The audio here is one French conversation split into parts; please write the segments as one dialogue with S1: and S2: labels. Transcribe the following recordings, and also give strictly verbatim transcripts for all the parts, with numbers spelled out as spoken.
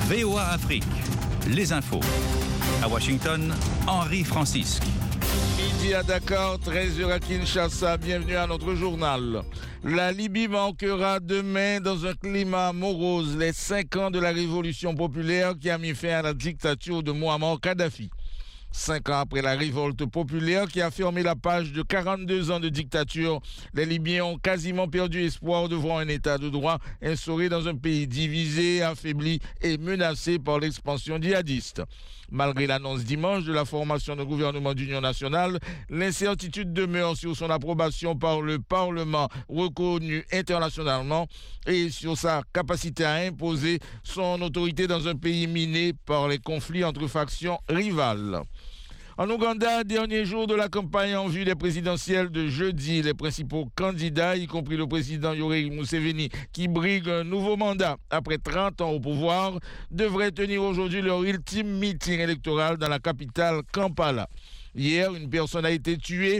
S1: V O A Afrique, les infos. À Washington, Henri Francisque.
S2: Midi à Dakar, treize heures à Kinshasa, bienvenue à notre journal. La Libye manquera demain dans un climat morose les cinq ans de la révolution populaire qui a mis fin à la dictature de Mouammar Kadhafi. Cinq ans après la révolte populaire qui a fermé la page de quarante-deux ans de dictature, les Libyens ont quasiment perdu espoir de voir un état de droit instauré dans un pays divisé, affaibli et menacé par l'expansion djihadiste. Malgré l'annonce dimanche de la formation d'un gouvernement d'union nationale, l'incertitude demeure sur son approbation par le Parlement reconnu internationalement et sur sa capacité à imposer son autorité dans un pays miné par les conflits entre factions rivales. En Ouganda, dernier jour de la campagne en vue des présidentielles de jeudi, les principaux candidats, y compris le président Yoweri Museveni, qui brigue un nouveau mandat après trente ans au pouvoir, devraient tenir aujourd'hui leur ultime meeting électoral dans la capitale Kampala. Hier, une personne a été tuée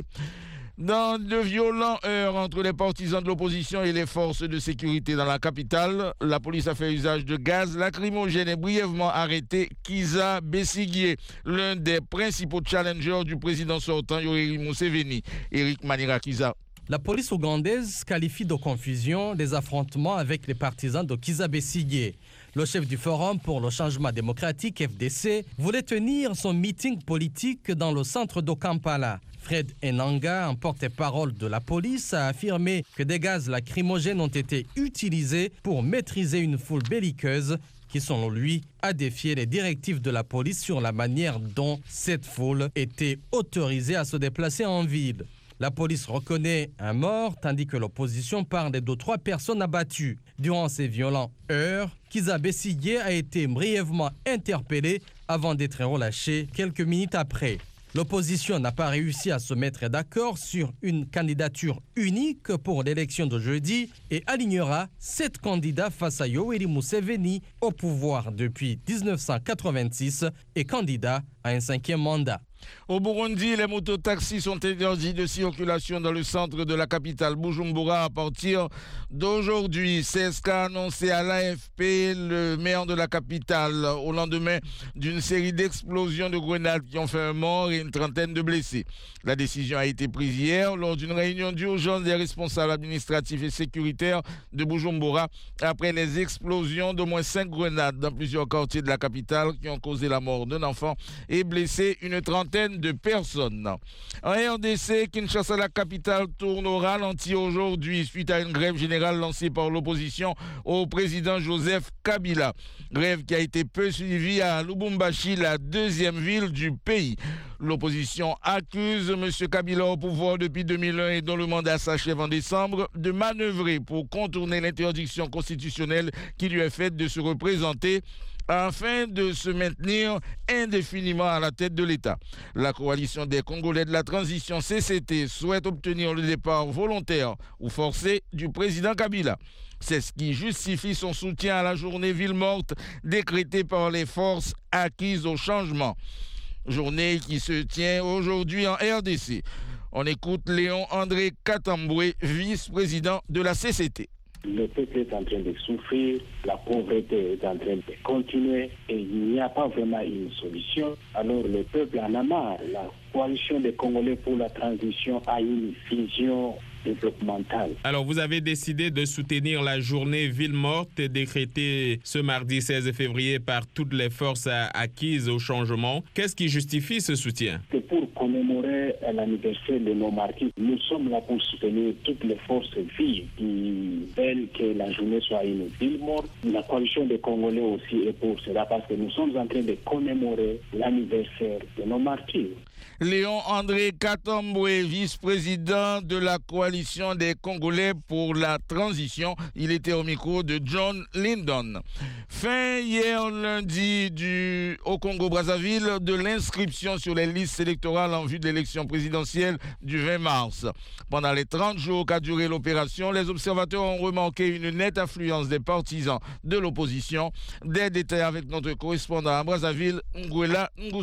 S2: dans de violents heurts entre les partisans de l'opposition et les forces de sécurité dans la capitale. La police a fait usage de gaz lacrymogène et brièvement arrêté Kizza Besigye, l'un des principaux challengers du président sortant Yoweri Museveni. Eric Manirakiza.
S3: La police ougandaise qualifie de confusion des affrontements avec les partisans de Kizza Besigye. Le chef du Forum pour le changement démocratique, F D C, voulait tenir son meeting politique dans le centre de Kampala. Fred Enanga, un porte-parole de la police, a affirmé que des gaz lacrymogènes ont été utilisés pour maîtriser une foule belliqueuse qui, selon lui, a défié les directives de la police sur la manière dont cette foule était autorisée à se déplacer en ville. La police reconnaît un mort, tandis que l'opposition parle de trois personnes abattues. Durant ces violents heurts, Kizza Besigye a été brièvement interpellé avant d'être relâché quelques minutes après. L'opposition n'a pas réussi à se mettre d'accord sur une candidature unique pour l'élection de jeudi et alignera sept candidats face à Yoweri Museveni au pouvoir depuis dix-neuf cent quatre-vingt-six et candidat à un cinquième mandat.
S2: Au Burundi, les mototaxis sont interdits de circulation dans le centre de la capitale Bujumbura à partir d'aujourd'hui. C'est ce qu'a annoncé à l'A F P le maire de la capitale au lendemain d'une série d'explosions de grenades qui ont fait un mort et une trentaine de blessés. La décision a été prise hier lors d'une réunion d'urgence des responsables administratifs et sécuritaires de Bujumbura après les explosions d'au moins cinq grenades dans plusieurs quartiers de la capitale qui ont causé la mort d'un enfant et blessé une trentaine de personnes. En R D C, Kinshasa, la capitale, tourne au ralenti aujourd'hui suite à une grève générale lancée par l'opposition au président Joseph Kabila. Grève qui a été peu suivie à Lubumbashi, la deuxième ville du pays. L'opposition accuse M. Kabila au pouvoir depuis deux mille un et dont le mandat s'achève en décembre de manœuvrer pour contourner l'interdiction constitutionnelle qui lui est faite de se représenter afin de se maintenir indéfiniment à la tête de l'État. La coalition des Congolais de la transition C C T souhaite obtenir le départ volontaire ou forcé du président Kabila. C'est ce qui justifie son soutien à la journée ville morte décrétée par les forces acquises au changement. Journée qui se tient aujourd'hui en R D C. On écoute Léon André Katamboué, vice-président de la C C T.
S4: Le peuple est en train de souffrir, la pauvreté est en train de continuer et il n'y a pas vraiment une solution. Alors le peuple en a marre. La coalition des Congolais pour la transition a une vision développementale.
S5: Alors vous avez décidé de soutenir la journée ville morte décrétée ce mardi seize février par toutes les forces acquises au changement. Qu'est-ce qui justifie ce soutien?
S4: C'est pour commémorer l'anniversaire de nos martyrs. Nous sommes là pour soutenir toutes les forces vives qui veulent que la journée soit une ville morte. La coalition des Congolais aussi est pour cela parce que nous sommes en train de commémorer l'anniversaire de nos martyrs.
S2: Léon André Katamboué, vice-président de la coalition des Congolais pour la transition. Il était au micro de John Lyndon. Fin hier lundi du, au Congo-Brazzaville de l'inscription sur les listes électorales en vue de l'élection présidentielle du vingt mars. Pendant les trente jours qu'a duré l'opération, les observateurs ont remarqué une nette affluence des partisans de l'opposition. Des détails avec notre correspondant à Brazzaville, Nguela Ngusu.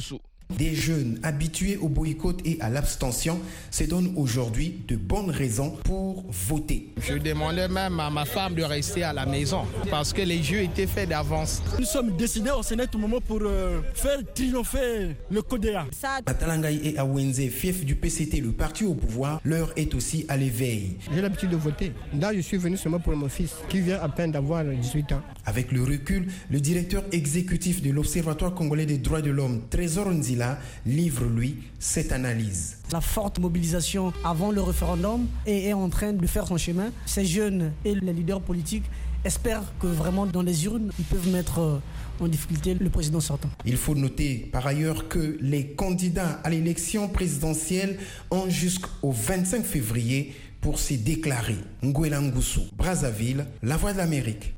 S6: Des jeunes habitués au boycott et à l'abstention se donnent aujourd'hui de bonnes raisons pour voter.
S7: Je demandais même à ma femme de rester à la maison parce que les jeux étaient faits d'avance.
S8: Nous sommes décidés au Sénat tout moment pour euh, faire triompher le Codéa.
S6: À Talangaï et à Wenze, fief du P C T, le parti au pouvoir, l'heure est aussi à l'éveil.
S9: J'ai l'habitude de voter. Là, je suis venu seulement pour mon fils qui vient à peine d'avoir dix-huit ans.
S6: Avec le recul, le directeur exécutif de l'Observatoire congolais des droits de l'homme, Trésor Nzila, livre lui cette analyse.
S10: La forte mobilisation avant le référendum est, est en train de faire son chemin. Ces jeunes et les leaders politiques espèrent que vraiment dans les urnes, ils peuvent mettre en difficulté le président sortant.
S6: Il faut noter par ailleurs que les candidats à l'élection présidentielle ont jusqu'au vingt-cinq février pour se déclarer. Nguela Ngusu, Brazzaville, La Voix de l'Amérique.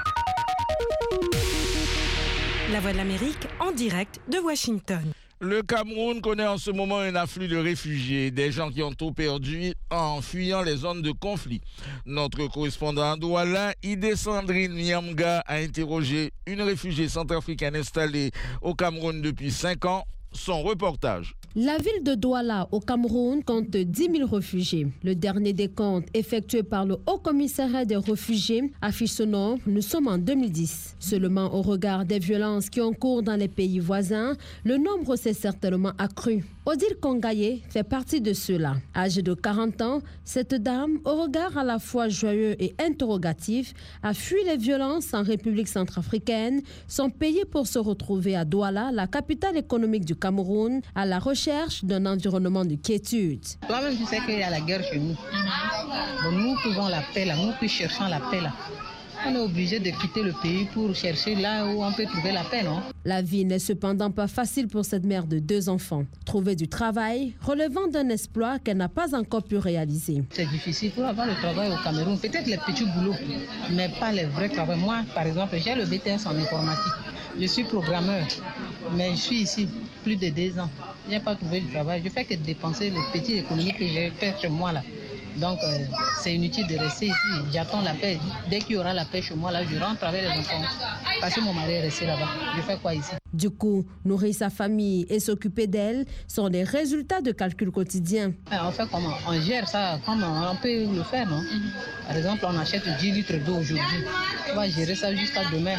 S11: La Voix de l'Amérique en direct de Washington.
S2: Le Cameroun connaît en ce moment un afflux de réfugiés, des gens qui ont tout perdu en fuyant les zones de conflit. Notre correspondant à Douala, Ide Sandrine Nyamga, a interrogé une réfugiée centrafricaine installée au Cameroun depuis cinq ans. Son reportage.
S12: La ville de Douala, au Cameroun, compte dix mille réfugiés. Le dernier décompte effectué par le Haut Commissariat des réfugiés affiche ce nombre. Nous sommes en deux mille dix. Seulement au regard des violences qui ont cours dans les pays voisins, le nombre s'est certainement accru. Odile Kongaye fait partie de ceux-là. Âgée de quarante ans, cette dame, au regard à la fois joyeux et interrogatif, a fui les violences en République centrafricaine, sont payés pour se retrouver à Douala, la capitale économique du Cameroun, à la recherche d'un environnement de quiétude.
S13: Toi-même, tu sais qu'il y a la guerre chez nous. Bon, nous qui avons la paix là, nous qui cherchons la paix là. On est obligé de quitter le pays pour chercher là où on peut trouver la paix, non?
S12: La vie n'est cependant pas facile pour cette mère de deux enfants. Trouver du travail relevant d'un exploit qu'elle n'a pas encore pu réaliser.
S13: C'est difficile pour avoir le travail au Cameroun. Peut-être les petits boulots, mais pas les vrais travaux. Moi, par exemple, j'ai le B T S en informatique. Je suis programmeur, mais je suis ici plus de deux ans. Je n'ai pas trouvé du travail. Je fais que dépenser les petites économies que j'ai fait chez moi là. Donc, euh, c'est inutile de rester ici. J'attends la paix. Dès qu'il y aura la paix chez moi, là, je rentre avec les enfants. Parce que mon mari est resté là-bas. Je fais quoi ici?
S12: Du coup, nourrir sa famille et s'occuper d'elle sont des résultats de calculs quotidiens.
S13: On fait comment? On gère ça comme on peut le faire, non? Par exemple, on achète dix litres d'eau aujourd'hui. On va gérer ça jusqu'à demain.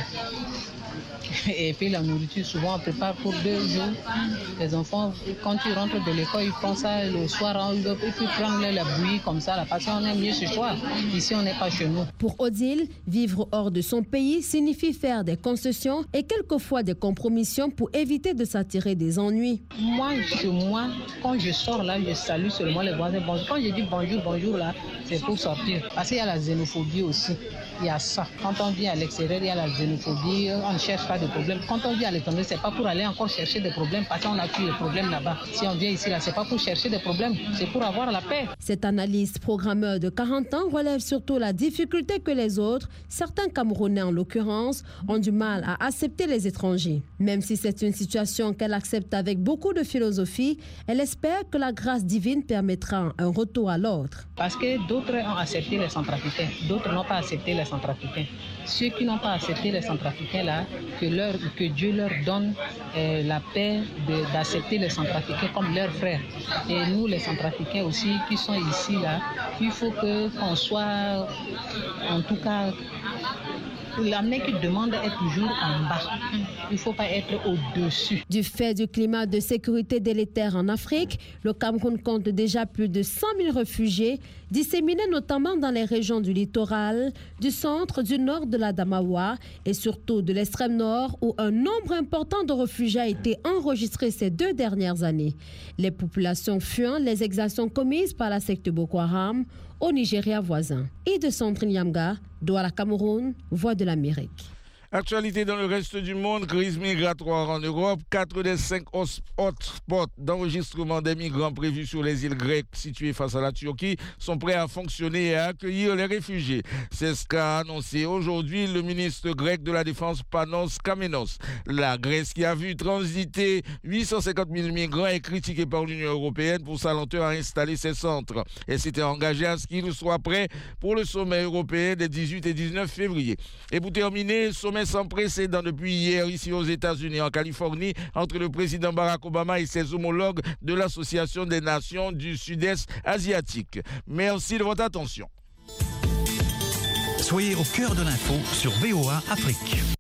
S13: Et puis la nourriture, souvent on prépare pour deux jours. Les enfants, quand ils rentrent de l'école, ils font ça le soir, ils peuvent prendre la bouillie comme ça, là, parce qu'on est mieux ce soir. Ici, on n'est pas chez nous.
S12: Pour Odile, vivre hors de son pays signifie faire des concessions et quelquefois des compromissions pour éviter de s'attirer des ennuis.
S13: Moi, chez moi, quand je sors là, je salue seulement les voisins. Bonjour. Quand je dis bonjour, bonjour là, c'est pour sortir. Parce qu'il y a la xénophobie aussi. Il y a ça. Quand on vient à l'extérieur, il y a la xénophobie, on ne cherche pas de problème. Quand on vient à l'étranger, ce n'est pas pour aller encore chercher des problèmes, parce qu'on a plus les problèmes là-bas. Si on vient ici, là, ce n'est pas pour chercher des problèmes, c'est pour avoir la paix.
S12: Cet analyste programmeur de quarante ans relève surtout la difficulté que les autres, certains Camerounais en l'occurrence, ont du mal à accepter les étrangers. Même si c'est une situation qu'elle accepte avec beaucoup de philosophie, elle espère que la grâce divine permettra un retour à l'ordre.
S13: Parce que d'autres ont accepté les Centrafricains, d'autres n'ont pas accepté les Centrafricains. Ceux qui n'ont pas accepté les Centrafricains là, que, leur, que Dieu leur donne euh, la paix de, d'accepter les Centrafricains comme leurs frères. Et nous, les Centrafricains aussi, qui sont ici là, il faut que, qu'on soit, en tout cas, la main qui demande est toujours en bas. Il ne faut pas être au-dessus.
S12: Du fait du climat de sécurité délétère en Afrique, le Cameroun compte déjà plus de cent mille réfugiés, disséminés notamment dans les régions du littoral, du centre, du nord de la Damawa et surtout de l'extrême nord, où un nombre important de réfugiés a été enregistré ces deux dernières années. Les populations fuyant les exactions commises par la secte Boko Haram au Nigeria voisin. Et de Sandrine Nyamga, Douala, Cameroun, Voix de l'Amérique.
S2: Actualité dans le reste du monde, crise migratoire en Europe. Quatre des cinq hotspots d'enregistrement des migrants prévus sur les îles grecques situées face à la Turquie sont prêts à fonctionner et à accueillir les réfugiés. C'est ce qu'a annoncé aujourd'hui le ministre grec de la Défense Panos Kamenos. La Grèce, qui a vu transiter huit cent cinquante mille migrants, est critiquée par l'Union européenne pour sa lenteur à installer ses centres. Elle s'était engagée à ce qu'ils soient prêts pour le sommet européen des dix-huit et dix-neuf février. Et pour terminer, sommet sommet sans précédent depuis hier ici aux États-Unis, en Californie, entre le président Barack Obama et ses homologues de l'Association des Nations du Sud-Est asiatique. Merci de votre attention.
S1: Soyez au cœur de l'info sur V O A Afrique.